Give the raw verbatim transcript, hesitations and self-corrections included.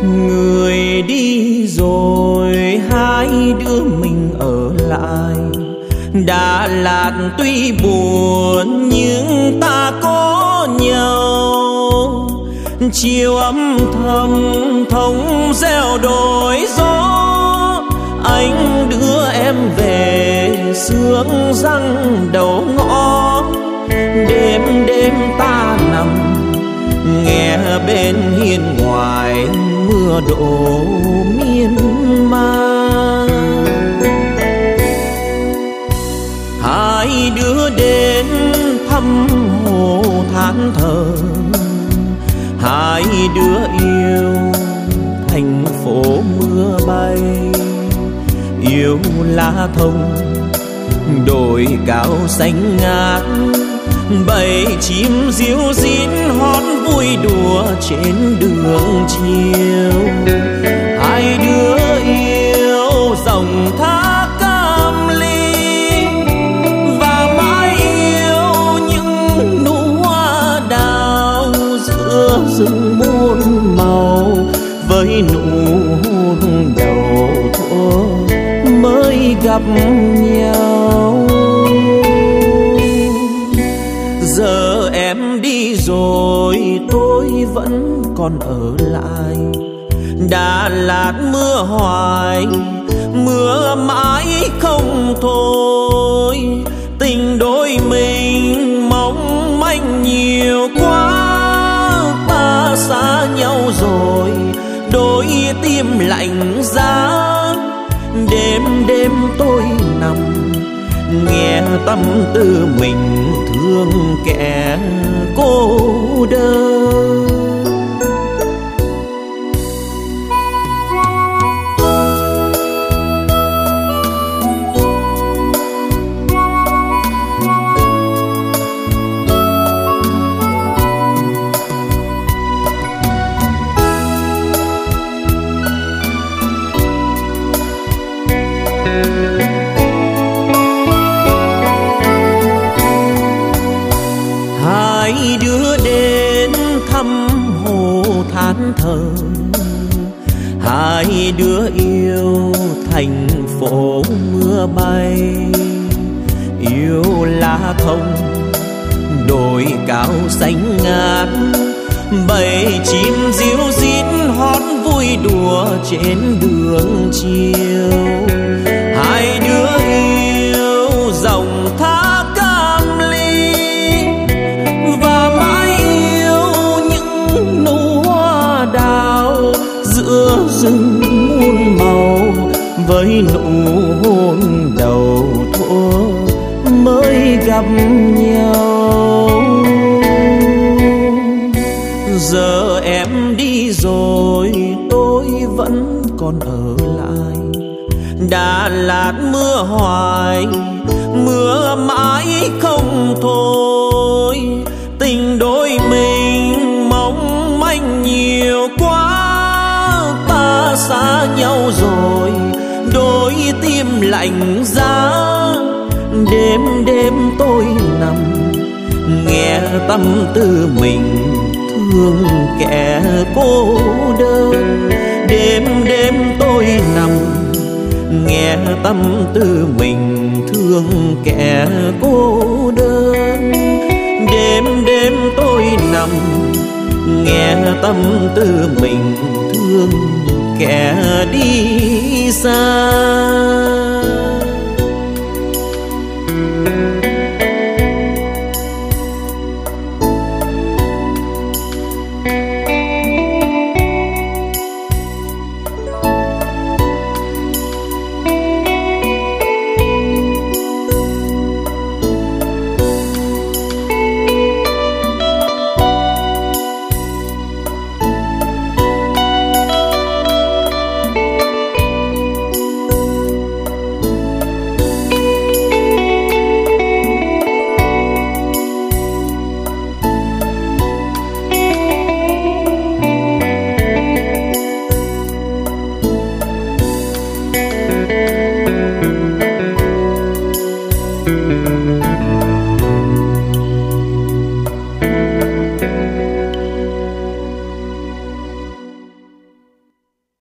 Người đi rồi hai đứa mình ở lại. Đà Lạt tuy buồn nhưng ta có nhau. Chiều âm thầm thống reo đổi gió. Anh đưa em về sương răng đầu ngõ. Đêm đêm ta nằm nghe bên hiên ngoài mưa đổ miên man. Hai đứa đến thăm hồ than thở. Hai đứa yêu thành phố mưa bay. Yêu lá thông đồi cao xanh ngát. Bầy chim ríu rít hót vui đùa trên đường chiều. Hai đứa yêu dòng thác Cam Ly và mãi yêu những nụ hoa đào giữa rừng muôn màu. Với nụ hôn đầu thuở mới gặp nhau. Giờ em đi rồi tôi vẫn còn ở lại. Đà Lạt mưa hoài, mưa mãi không thôi. Tình đôi mình mong manh nhiều quá. Ta xa nhau rồi, đôi tim lạnh giá. Đêm đêm tôi nằm nghe tâm tư mình thương kẻ cô đơn. Hai đứa đến thăm hồ than thở. Hai đứa yêu thành phố mưa bay. Yêu lá thông đồi cao xanh ngát. Bầy chim ríu rít hót vui đùa trên đường chiều. Hai đứa yêu dòng thác Cam Ly và mãi yêu những nụ hoa đào giữa rừng muôn màu. Với nụ hôn đầu thuở mới gặp nhau. Giờ em đi rồi tôi vẫn còn ở lại. Đà Lạt mưa hoài, mưa mãi không thôi. Tình đôi mình mong manh nhiều quá. Ta xa nhau rồi, đôi tim lạnh giá. Đêm đêm tôi nằm nghe tâm tư mình thương kẻ cô đơn. Đêm đêm tôi nằm nghe tâm tư mình thương kẻ cô đơn. Đêm đêm tôi nằm nghe tâm tư mình thương kẻ đi xa.